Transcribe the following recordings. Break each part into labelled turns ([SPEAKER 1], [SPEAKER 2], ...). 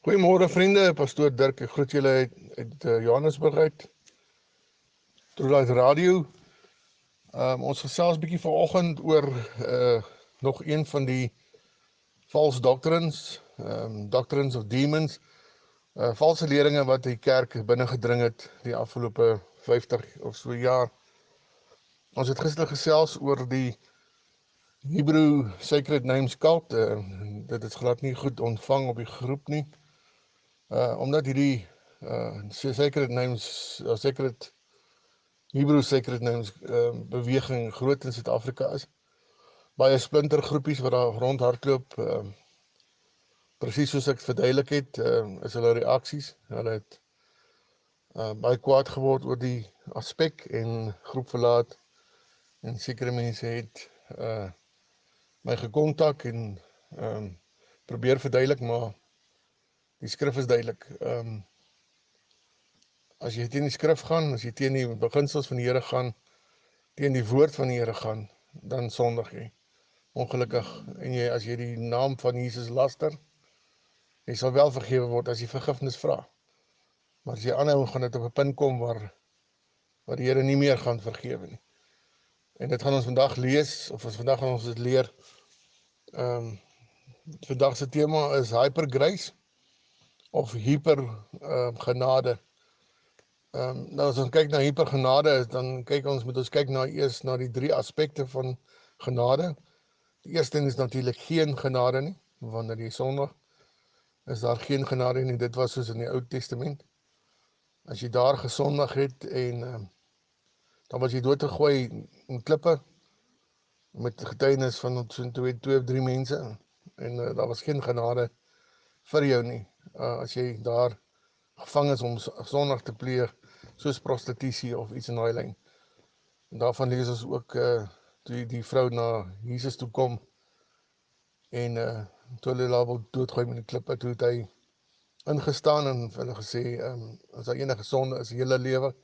[SPEAKER 1] Goeiemôre vriende, pastoor Dirk, ek groet julle uit Johannesburg uit, Trulight Radio. Ons gesels bietjie vanoggend oor nog een van die false doctrines, doctrines of demons, valse leringe wat die kerk binne gedring het die afgelope 50 of so jaar. Ons het gister gesels oor die Hebrew Sacred Names cult. Dit is glad nie goed ontvang op die groep nie. Omdat hierdie Hebrew Sacred Names beweging groot in Suid-Afrika is. Baie splintergroepies wat daar rondhardloop, presies soos ek verduidelik het, is hulle reaksies. Hulle het baie kwaad geword oor die aspek en groep verlaat, en sekere mense het my gekontak en probeer verduidelik, maar die skrif is duidelik. As jy teen die skrif gaan, as jy teen die beginsels van die Here gaan, teen die woord van die Here gaan, dan sondig jy. Ongelukkig. En as jy die naam van Jesus laster, jy sal wel vergewe word as jy vergifnis vra. Maar as jy aanhou, gaan dit op 'n punt kom waar die Here nie meer gaan vergewe nie. En dit gaan ons vandag lees, of vandag gaan ons dit leer. Vandag se tema is hypergrace of hypergenade. Nou as ons kyk na hypergenade, dan moet ons kyk eers na die 3 aspekte van genade. Die eerste is natuurlik geen genade nie, wanneer jy sondig, is daar geen genade nie. Dit was soos in die Ou Testament. As jy daar gesondig het en dan was jy doodgegooi in klippe met getuienis van so 2 of 3 mense, en daar was geen genade vir jou nie. As jy daar gevang is om sondig te pleeg, soos prostitusie of iets in daai lyn. En daarvan lees ons ook toe die vrou na Jesus toe kom en toe hulle daar wil doodgooi met die klippe, toe het hy ingestaan en hulle gesê, as daar enige sonde is in julle lewe,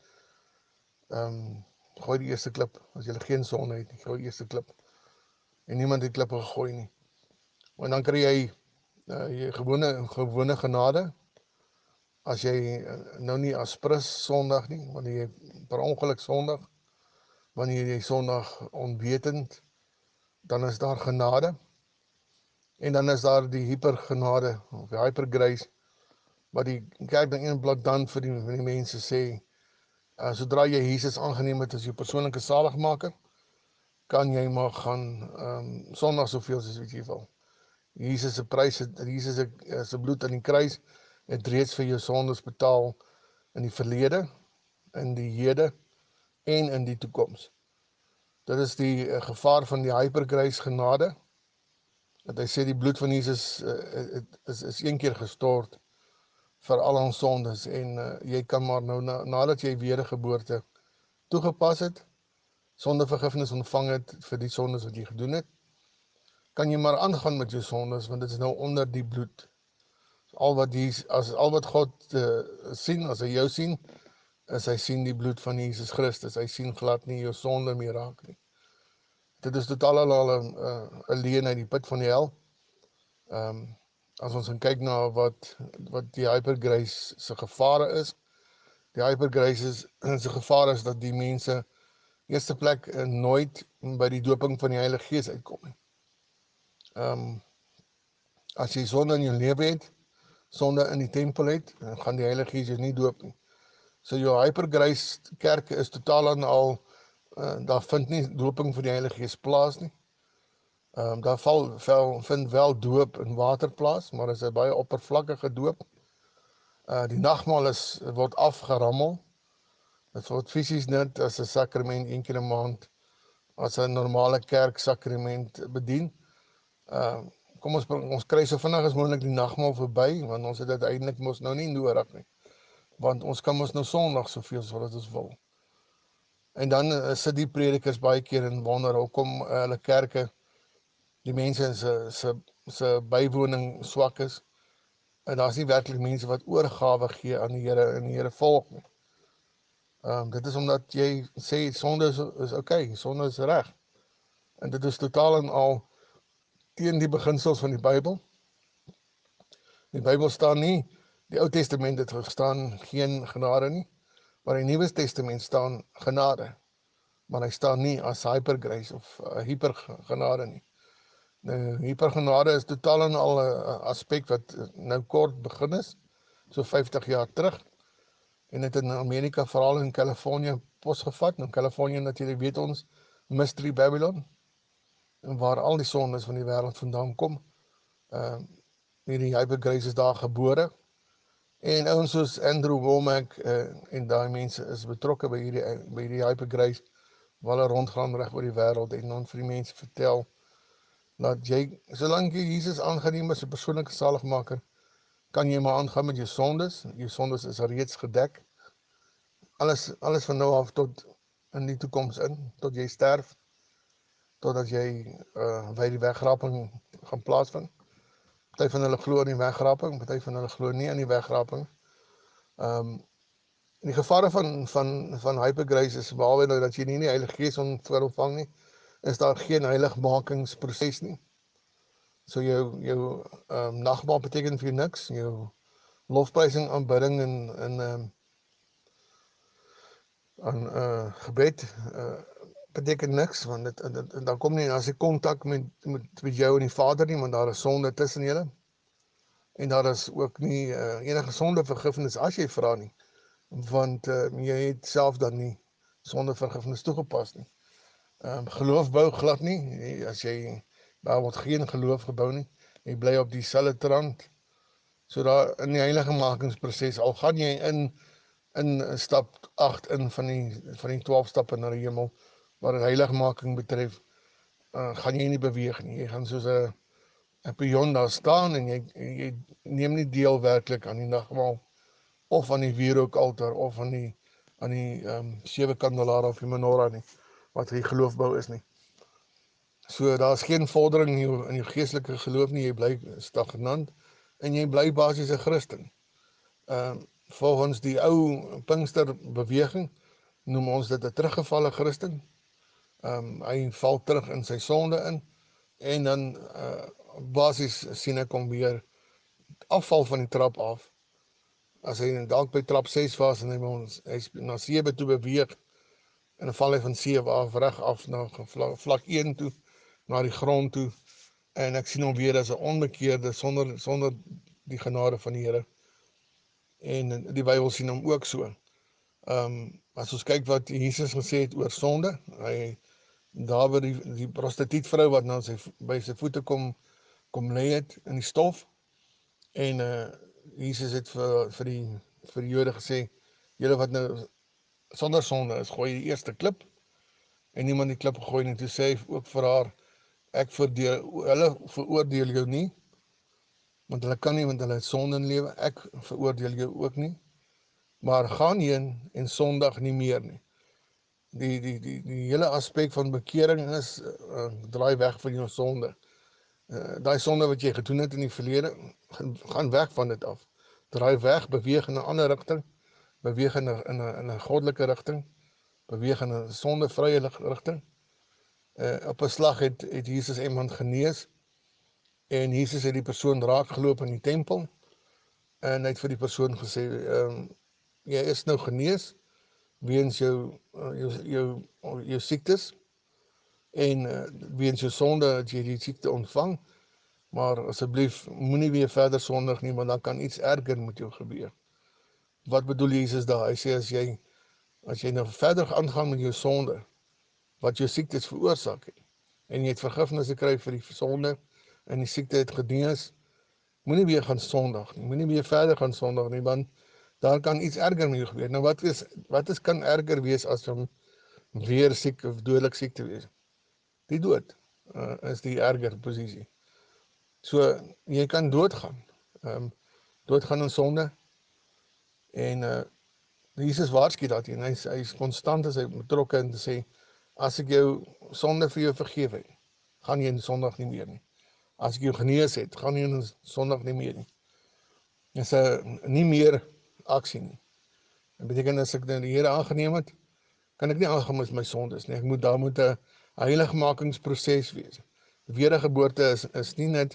[SPEAKER 1] gooi die eerste klip. As julle geen sonde het nie, gooi die eerste klip. En niemand het klippe gegooi nie. En dan kry jy gewone genade. As jy nou nie aspres sondig nie, wanneer jy per ongeluk sondig, wanneer jy sondig onwetend, dan is daar genade. En dan is daar die hypergenade, of die hypergrace, wat die kerk dan een blad dan vir die mense sê, sodra jy Jesus aangeneem het as jou persoonlike saligmaker, kan jy maar gaan sondig soveel soos wat jy wil. Jesus se prys, Jesus se bloed aan die kruis, het reeds vir jou sondes betaal in die verlede, in die hede en in die toekoms. Dit is die gevaar van die hypergrace genade, dat hy sê die bloed van Jesus is een keer gestort vir al ons sondes, en jy kan maar nou, nadat jy wedergeboorte toegepas het, sondevergifnis ontvang het vir die sondes wat jy gedoen het, kan jy maar aangaan met jou sondes, want dit is nou onder die bloed. Al wat God sien, as hy jou sien, is hy sien die bloed van Jesus Christus. Hy sien glad nie jou sonde meer raak nie. Dit is totaal al 'n leuen uit die put van die hel. As ons gaan kyk na wat die hypergrace se gevare is. Die hypergrace se gevaar is dat die mense eerste plek nooit by die doping van die Heilige Gees uitkom nie. As jy sonde in jou lewe het, sonde in die tempel het, dan gaan die Heilige Gees jou nie doop nie. So jou hypergrace kerke is totaal en al, daar vind nie doping vir die Heilige Gees plaas nie. Daar vind wel doop in water plaas, maar is 'n baie oppervlakkige doop. Die nagmaal word afgerammel. Dit word fisies net as 'n sakrament een keer 'n maand, as 'n normale kerk sakrament bedien. Kom ons kry so vinnig as moontlik die nagmaal verby, want ons het uiteindelik mos nou nie nodig nie. Want ons kan mos nou sondig soveel as wat ons wil. En dan sit die predikers baie keer en wonder hoekom hulle kerke, die mense se bywoning swak is, en daar's nie werklik mense wat oorgawe gee aan die Here en die Here volg nie. Dit is omdat jy sê sonde is okay, sonde is reg. En dit is totaal en al teen die beginsels van die Bybel. Die Bybel staan nie, die Ou Testament het gestaan geen genade nie, maar in die Nuwe Testament staan genade, maar hy staan nie as hypergrace of hypergenade nie. Nou, hypergenade is totaal en al 'n aspek wat nou kort begin is, so 50 jaar terug, en het in Amerika, veral in Californië, posgevat. Nou, Californië natuurlik weet ons, Mystery Babylon, en waar al die sondes van die wêreld vandaan kom. Hierdie hypergrace is daar gebore, en ouens soos Andrew Womack en daai mense is betrokke by hierdie hypergrace, waar hulle rondgaan reg oor die wêreld en dan vir die mense vertel dat jy, solank jy Jesus aangeneem as 'n persoonlike saligmaker, kan jy maar aangaan met jou sondes. Jou sondes is reeds gedek. Alles van nou af tot in die toekoms in, tot jy sterf, totdat jy by die wegraping gaan plaasvind. Party van hulle glo in die wegraping, party van hulle glo nie in die wegraping. Die gevare van hypergrace is, behalwe nou dat jy nie die Heilige Gees ontvang nie, is daar geen heiligmakingsproses nie. So jou nagmaal beteken vir jou niks, jou lofprysing, aanbidding en gebed beteken niks, want dan kom nie as jy kontak met jou en die Vader nie, want daar is sonde tussen julle, en daar is ook nie enige sondevergifnis as jy vra nie, want jy het self dan nie sondevergifnis toegepas nie. Geloof bou glad nie, daar word geen geloof gebou nie, jy bly op dieselfde trant. So daar in die heiligmakingsproses, al gaan jy in stap 8 in van die 12 stappe na die hemel, wat die heiligmaking betref, gaan jy nie beweeg nie. Jy gaan soos 'n pion daar staan, en jy neem nie deel werklik aan die nagmaal, of aan die wierookaltaar, of aan die 7 kandelare of die menorah nie, wat die geloofbou is nie. So daar is geen vordering in jou geestelike geloof nie, jy bly stagnant, en jy bly basies 'n Christen. Volgens die ou Pinksterbeweging noem ons dit 'n teruggevalle Christen. Hy val terug in sy sonde in, en dan basies sien ek hom weer afval van die trap af. As hy dalk by trap 6 was en hy na 7 toe beweeg, en dan val hy van 7 af reg af na vlak 1 toe, na die grond toe, en ek sien hom weer as 'n onbekeerde sonder die genade van die Here. En die Bybel sien hom ook so. As ons kyk wat Jesus gesê het oor sonde, daar by die prostituutvrou wat nou by sy voete kom lê het in die stof, en Jesus het vir die Jode gesê, julle wat nou sonder sonde is, gooi die eerste klip, en niemand die klip gegooi nie. Toe sê hy ook vir haar, hulle veroordeel jou nie, want hulle kan nie, want hulle het sonde in lewe, ek veroordeel jou ook nie, maar gaan heen en sondig nie meer nie. Die hele aspek van bekering is, draai weg van jou sonde. Daai sonde wat jy gedoen het in die verlede, gaan weg van dit af. Draai weg, beweeg in 'n ander rigting, beweeg in 'n goddelike rigting, beweeg in 'n sondevrye rigting. Op 'n slag het Jesus iemand genees, en Jesus het die persoon raakgeloop in die tempel, en hy het vir die persoon gesê, jy is nou genees, weens jou siektes, en weens jou sonde het jy die siekte ontvang, maar asseblief moenie weer verder sondig nie, want dan kan iets erger met jou gebeur. Wat bedoel Jesus daar? Hy sê as jy nou verder aangaan met jou sonde, wat jou siektes veroorsaak het, en jy het vergifnis gekry vir die sonde, en die siekte het genees, moenie weer gaan sondig nie, moenie weer verder gaan sondig nie, want daar kan iets erger met jou gebeur. Nou wat kan erger wees as om weer siek of dodelik siek te wees? Die dood is die erger posisie. So jy kan doodgaan, doodgaan in sonde, en Jesus waarsku daarteen. Hy is konstant as hy betrokke in te sê, as ek jou sonde vir jou vergeef het, gaan jy in sondig nie meer nie. As ek jou genees het, gaan jy in sondig nie meer nie. Dis nie meer aksie nie. Dat beteken as ek nou die Here aangeneem het, kan ek nie aangaan met my sondes nie. Daar moet 'n heiligmakingsproses wees. Wedergeboorte is nie net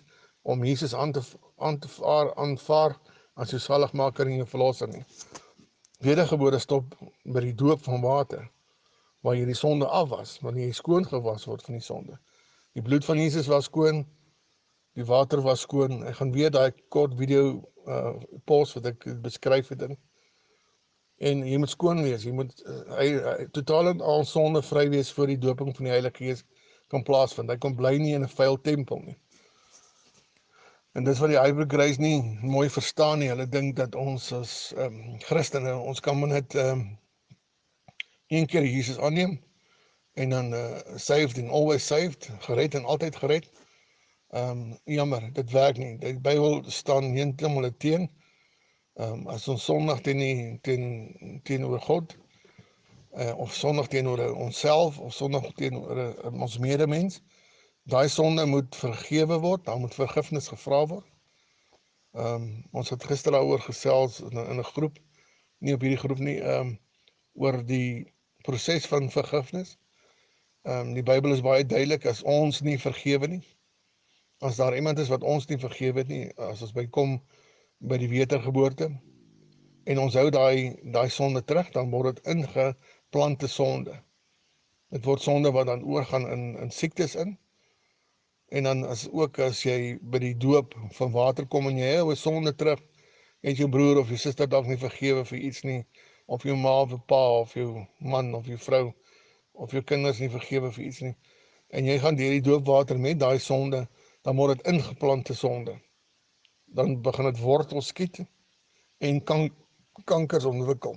[SPEAKER 1] om Jesus aanvaar as jou saligmaker en jou verlosser nie. Wedergebore stop by die doop van water, waar jy die sonde af was, wanneer jy skoon gewas word van die sonde. Die bloed van Jesus was skoon, die water was skoon. Ek gaan weer daai kort video pos wat ek beskryf het in. En jy moet skoon wees, jy moet totaal en al sonde vry wees voor die doping van die Heilige Gees kan plaasvind. Hy kom bly nie in 'n vuil tempel nie. En dis wat die Hyper Grace nie mooi verstaan nie. Hulle dink dat ons as Christene, ons kan maar net een keer Jesus aanneem en dan saved and always saved, gered en altyd gered. Jammer, dit werk nie. Die Bybel staan heeltemal teen. As ons sondig teenoor God, of sondig teenoor onsself, of sondig teenoor ons medemens, daai sonde moet vergewe word, daar moet vergifnis gevra word. Ons het gister daaroor gesels in 'n groep, nie op hierdie groep nie, oor die proses van vergifnis. Die Bybel is baie duidelik, as ons nie vergewe nie, as daar iemand is wat ons nie vergewe het nie, as ons bykom by die wedergeboorte, en ons hou daai sonde terug, dan word dit ingeplante sonde. Dit word sonde wat dan oorgaan in siektes in, en dan as jy by die doop van water kom en jy hou 'n sonde terug, en jou broer of jou suster dalk nie vergewe vir iets nie, of jou ma of jou pa of jou man of jou vrou of jou kinders nie vergewe vir iets nie, en jy gaan deur die doopwater met daai sonde, dan word dit ingeplante sonde. Dan begin dit wortels skiet en kankers ontwikkel.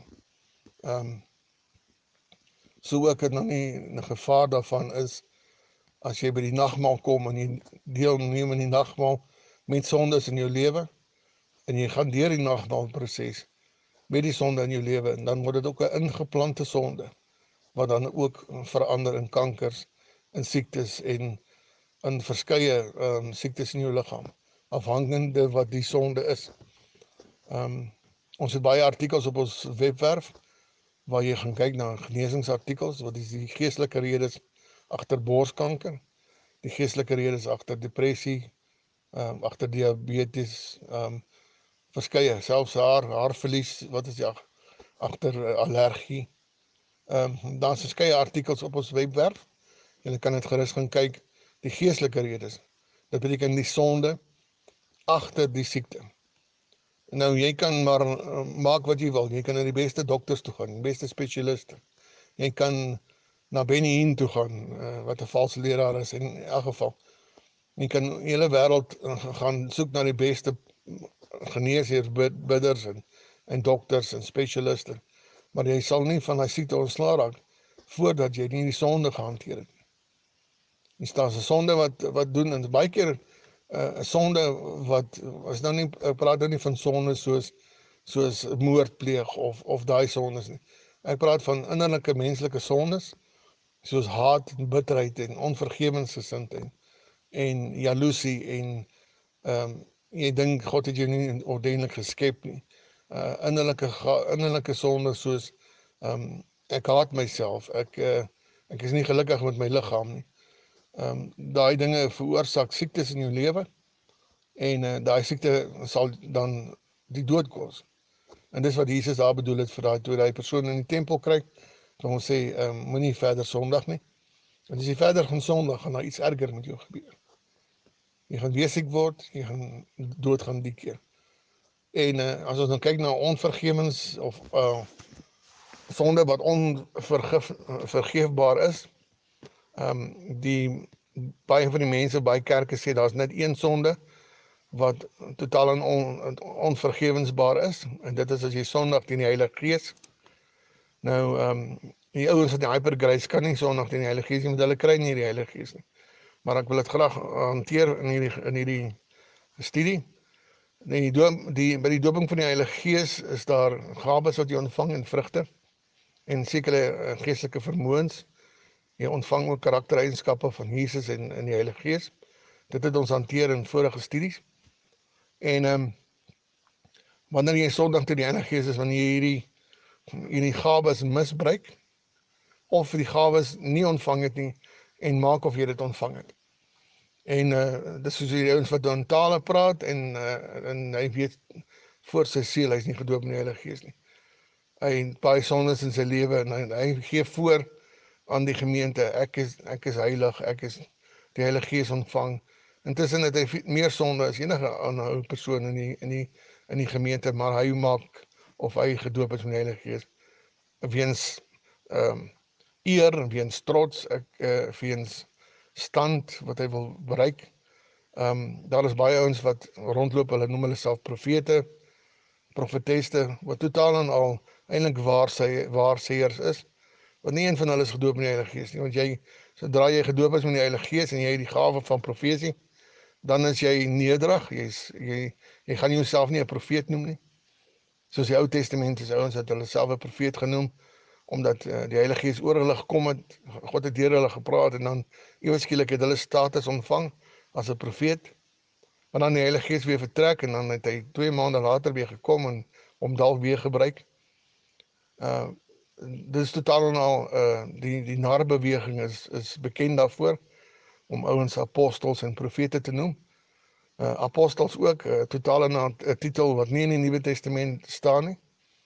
[SPEAKER 1] So ook het nog nie 'n gevaar daarvan is, as jy by die nagmaal kom en jy deelneem in die nagmaal met sondes in jou lewe, en jy gaan deur die nagmaalproses met die sonde in jou lewe, en dan word dit ook 'n ingeplante sonde, wat dan ook verander in kankers, in siektes en in verskeie siektes in jou liggaam, afhangende wat die sonde is. Ons het baie artikels op ons webwerf, waar jy gaan kyk na genesingsartikels, wat is die geestelike redes agter borskanker, die geestelike redes agter depressie, agter diabetes, verskeie, selfs haarverlies, wat is die agter allergie. Daar's verskeie artikels op ons webwerf, jy kan dit gerus gaan kyk, die geestelike redes, dit beteken die sonde agter die siekte. Nou, jy kan maar maak wat jy wil, jy kan na die beste dokters toe gaan, die beste specialiste, jy kan na Benny Hinn toe gaan, wat 'n valse leraar is, in elk geval, jy kan die hele wêreld gaan soek na die beste geneesheers, bidders en dokters en specialiste, maar jy sal nie van die siekte ontslae raak, voordat jy nie die sonde gehanteer het. Jy staan 'n sonde wat doen, en baie keer 'n sonde wat, ek praat nou nie van sonde soos moord pleeg of daai sondes nie. Ek praat van innerlike menslike sondes, soos haat en bitterheid en onvergewensgesindheid en jaloesie en jy dink God het jou nie ordentlik geskep nie. Innerlike sondes soos ek haat myself, ek is nie gelukkig met my liggaam nie. Daai dinge veroorsaak siektes in jou lewe, en daai siekte sal dan die dood kos. En dis wat Jesus daar bedoel het vir toe daai persoon in die tempel kry, dan ons sê, moenie verder sondig nie. En as jy verder gaan sondig, gaan daar iets erger met jou gebeur. Jy gaan weer siek word, jy gaan doodgaan die keer. En as ons dan kyk na onvergewens of sonde wat onvergeefbaar is, baie van die mense by kerke sê daar's net een sonde wat totaal en onvergewensbaar is, en dit is as jy sondig teen die Heilige Gees. Nou, die ouens van die Hyper Grace kan nie sondig teen die Heilige Gees nie, want hulle kry nie die Heilige Gees nie. Maar ek wil dit graag hanteer in hierdie studie. By die doping van die Heilige Gees is daar gawes wat jy ontvang en vrugte, en sekere geestelike vermoëns. Jy ontvang ook karaktereienskappe van Jesus en die Heilige Gees. Dit het ons hanteer in vorige studies. En wanneer jy sondig teen die Heilige Gees is, wanneer jy hierdie gawes misbruik, of die gawes nie ontvang het nie, en maak of jy dit ontvang het. En dis soos die ouens wat dan tale praat en hy weet voor sy siel, hy's nie gedoop in die Heilige Gees nie. Hy het baie sondes in sy lewe en hy gee voor aan die gemeente, ek is heilig, ek is die Heilige Gees ontvang. Intussen het hy meer sonde as enige ander persoon in die gemeente, maar hy maak of hy gedoop is met die Heilige Gees weens eer, weens trots, weens stand wat hy wil bereik. Daar is baie ouens wat rondloop, hulle noem hulle self profete, profeteste, wat totaal en al eintlik waarsêers is, want nie een van hulle is gedoop met die Heilige Gees nie, want sodra jy gedoop is met die Heilige Gees en jy het die gawe van profesie, dan is jy nederig, jy gaan jouself nie 'n profeet noem nie, soos die Ou Testament is ouens het hulle self 'n profeet genoem, omdat die Heilige Gees oor hulle gekom het, God het deur hulle gepraat, en dan ewe skielik het hulle status ontvang as 'n profeet, maar dan die Heilige Gees weer vertrek, en dan het hy 2 maande later weer gekom, en hom dalk weer gebruik. Dit is totaal en al, die narbeweging is bekend daarvoor, om ouens apostels en profete te noem. Apostels ook, totaal en al 'n titel wat nie in die Nuwe Testament staan nie.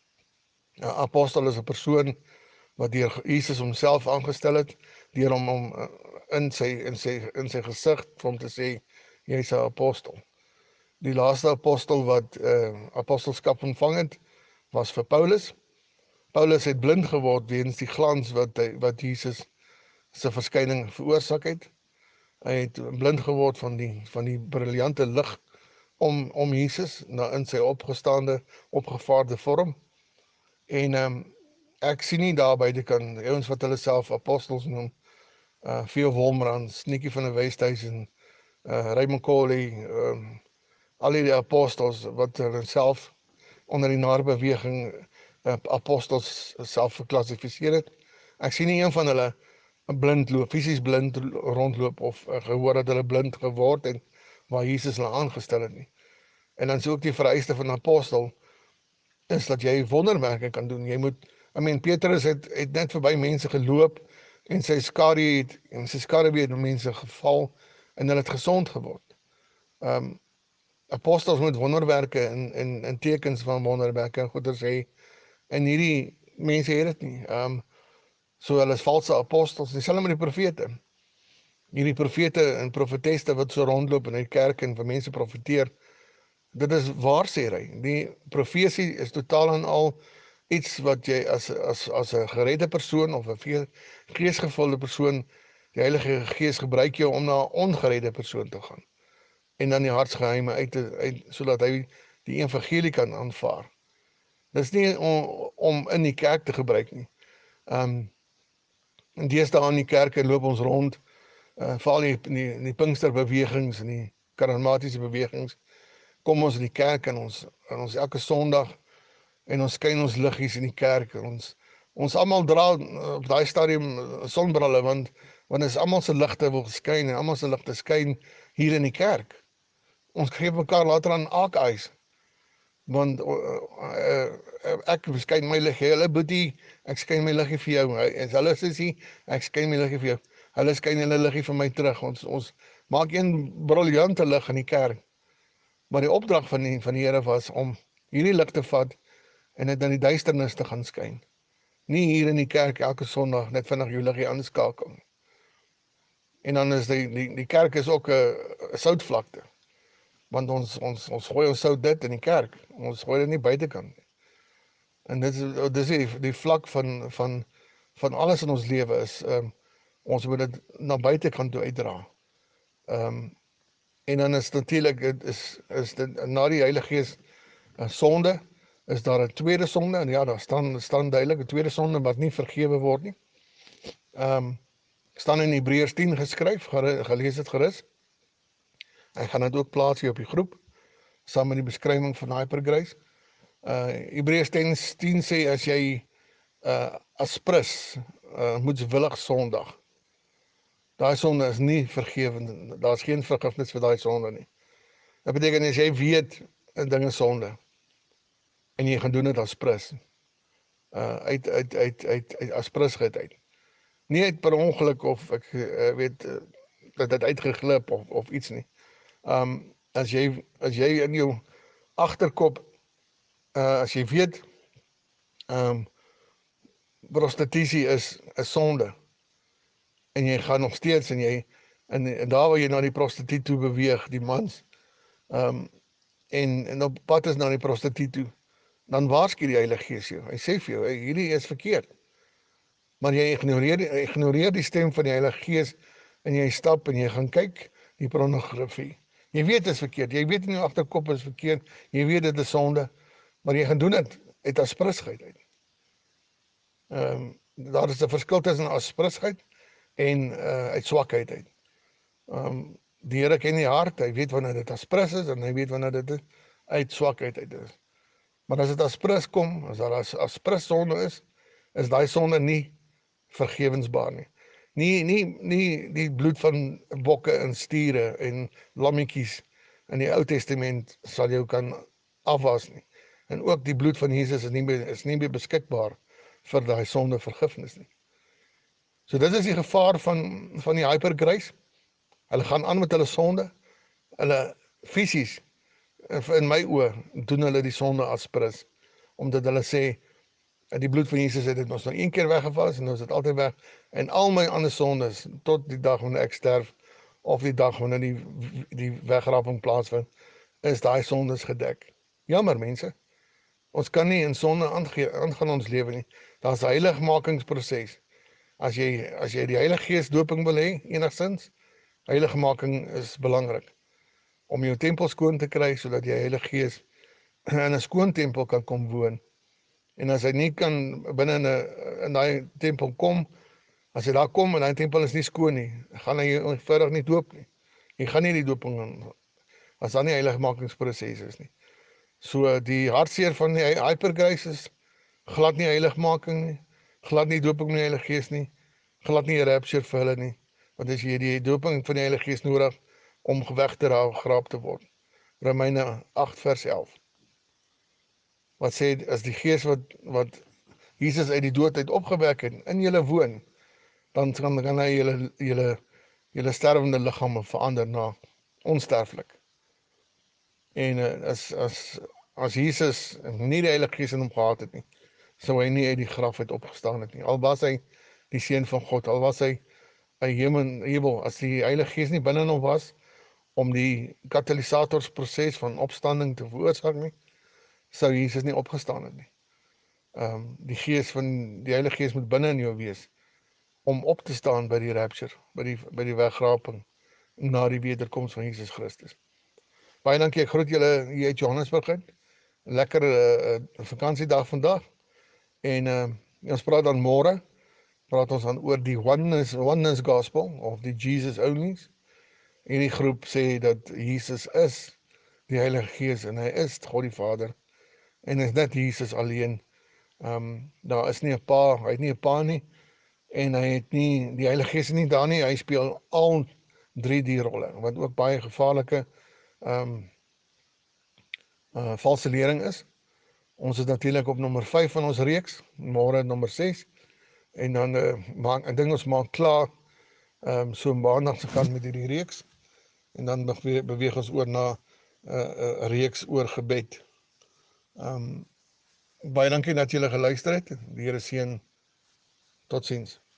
[SPEAKER 1] Apostel is 'n persoon wat deur Jesus homself aangestel het, deur hom in sy gesig vir hom te sê, jy's 'n apostel. Die laaste apostel wat apostelskap ontvang het, was vir Paulus. Paulus het blind geword weens die glans wat Jesus se verskyning veroorsaak het. Hy het blind geword van die briljante lig om Jesus in sy opgevaarde vorm. En ek sien nie daar buitekant ouens wat hulle self apostels noem, Theo Wolmarans, Nikkie van der Westhuizen, Raymond Coley, al die apostels wat hulle self onder die narbeweging apostels self geklassifiseer het. Ek sien nie een van hulle blind loop, fisies blind rondloop, of gehoor dat hulle blind geword en waar Jesus hulle aangestel het nie. En dan is ook die vereiste van 'n apostel, is dat jy wonderwerke kan doen. Jy moet, Petrus het net verby mense geloop, en sy skadu het mense geval, en hulle het gesond geword. Apostels moet wonderwerke en tekens van wonderwerke en goeders hê, en hierdie mense het dit nie. So hulle is valse apostels, dieselfde met die profete. Hierdie profete en profeteste wat so rondloop in die kerk en vir mense profeteer, dit is waarsêry. Die profesie is totaal en al iets wat jy as 'n geredde persoon of 'n geesgevulde persoon, die Heilige Gees gebruik jou om na 'n ongeredde persoon te gaan, en dan die hartsgeheime uit sodat hy die evangelie kan aanvaar. Dit is nie om in die kerk te gebruik nie. En deesdae in die kerke loop ons rond, veral in die Pinksterbewegings en die karismatiese bewegings, kom ons in die kerk en ons elke Sondag, en ons skyn ons liggies in die kerk, en ons almal dra op daai stadium sonbrille, want as almal se ligte wil skyn, en almal se ligte skyn hier in die kerk, ons gee mekaar later aan aak-eis, want ek skyn my liggie, hulle boetie, ek skyn my liggie vir jou, en hulle sussie, ek skyn my liggie vir jou, hulle skyn hulle liggie vir my terug, ons maak een briljante lig in die kerk, maar die opdrag van die Here was om hierdie lig te vat, en dit in die duisternis te gaan skyn, nie hier in die kerk elke Sondag net vinnig jou liggie aanskakel. En dan is die kerk is ook 'n soutvlakte, want ons gooi ons sout dit in die kerk, ons gooi dit nie buitekant nie. En dit is die vlak van alles in ons lewe is, ons moet dit na buitekant toe uitdra. En dan is natuurlik, is dit na die Heilige Gees sonde, is daar 'n tweede sonde, en ja, daar staan duidelik 'n tweede sonde wat nie vergewe word nie. Staan in Hebreërs 10 geskryf, gelees het gerus. Ek gaan dit ook plaas hier op die groep, saam met die beskrywing van Hypergrace. Hebreërs 10 sê, as jy aspris, moedswillig sondig, daai sonde is nie vergewe, daar is geen vergifnis vir daai sonde nie. Dit beteken, as jy weet, 'n ding is sonde, en jy gaan doen dit aspris, uit asprisheid uit. Nie uit per ongeluk, of ek weet, dat het uitgeglip of iets nie. As jy in jou agterkop, as jy weet, prostitusie is sonde, en jy gaan nog steeds, en daar waar jy na die prostituut toe beweeg, die mans, en op pad is na die prostituut toe, dan waarsku die Heilige Gees jou. Hy sê vir jou, hey, hierdie is verkeerd. Maar jy ignoreer die stem van die Heilige Gees, en jy stap en jy gaan kyk die pornografie. Jy weet dit is verkeerd, jy weet in jou agterkop is verkeerd, jy weet dit is sonde, maar jy gaan doen dit uit aspristigheid uit. Daar is 'n verskil tussen aspristigheid en uit swakheid uit. Die Here ken die hart, hy weet wanneer dit aspris is, en hy weet wanneer dit uit swakheid uit is. Maar as dit aspris kom, as daar aspris sonde is daai sonde nie vergewensbaar nie. Nie die bloed van bokke en stiere en lammetjies in die Ou Testament sal jou kan afwas nie. En ook die bloed van Jesus is nie meer beskikbaar vir daai sonde vergifnis nie. So dit is die gevaar van die hypergrace. Hulle gaan aan met hulle sonde, hulle fisies, in my oë, doen hulle die sonde aspris, omdat hulle sê, die bloed van Jesus het dit ons nou een keer weggewas, en ons het altyd weg, en al my ander sondes, tot die dag wanneer ek sterf, of die dag wanneer die wegraping plaasvind, is daai sondes gedek. Jammer mense, ons kan nie in sonde aangaan ons lewe nie. Daar's 'n heiligmakingsproses. As jy die Heilige Gees doping wil hê, enigstens, heiligmaking is belangrik, om jou tempel skoon te kry, sodat die Heilige Gees in 'n skoon tempel kan kom woon. En as hy nie kan binne in daai tempel kom, as hy daar kom en daai tempel is nie skoon nie, gaan hy jou eenvoudig nie doop nie. Jy gaan nie die doping aan, as daar nie heiligmakingsproses is nie. So die hartseer van die hypergrace is glad nie heiligmaking nie, glad nie doping met die Heilige Gees nie, glad nie rapture vir hulle nie, want as jy die doping van die Heilige Gees nodig om weg te graap te word. Romeine 8 vers 11. Wat sê, as die Gees wat Jesus uit die dood uit opgewek het, in julle woon, dan kan hy julle sterwende liggame verander na onsterflik. En as Jesus nie die Heilige Gees in hom gehad het nie, sou hy nie uit die graf uit opgestaan het nie. Al was hy die seun van God, al was hy 'n hemel, as die Heilige Gees nie binne hom was, om die katalysatorsproses van opstanding te veroorsaak nie, sou Jesus nie opgestaan het nie. Die Heilige Gees moet binne in jou wees, om op te staan by die rapture, by die wegraping, na die wederkoms van Jesus Christus. Baie dankie, ek groet julle hier uit Johannesburg uit. Lekker vakansiedag vandag. En ons praat dan môre, praat ons dan oor die oneness gospel, of die Jesus onlys. En die groep sê dat Jesus is die Heilige Gees, en hy is God die Vader, en is net Jesus alleen. Daar is nie 'n pa, hy het nie 'n pa nie, en hy het nie, die Heilige Gees is nie daar nie, hy speel al 3 die rolle, wat ook baie gevaarlike valse lering is. Ons is natuurlik op nommer 5 van ons reeks, môre nommer 6, en dan ek dink ons maak klaar so maandag se kant met hierdie reeks, en dan beweeg ons oor na 'n reeks oor gebed. Baie dankie dat julle geluister het. Die Here seën. Totsiens.